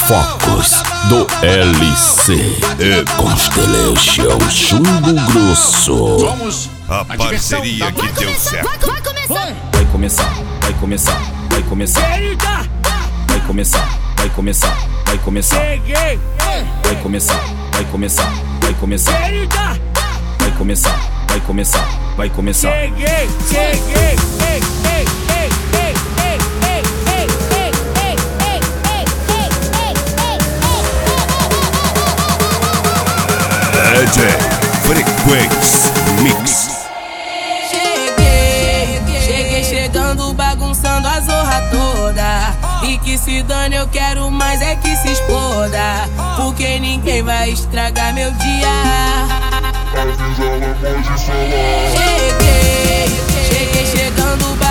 Focos do LC e Constellation Chumbo Grosso. Somos a parceria que deu certo. Vai começar, vai começar, vai começar. Vai começar, vai começar, vai começar. Vai começar, vai começar, vai começar. Vai começar, vai começar, vai começar. DJ Frequência Mix. Cheguei chegando, bagunçando a zorra toda. E que se dane, eu quero mais é que se exploda. Porque ninguém vai estragar meu dia. Cheguei chegando,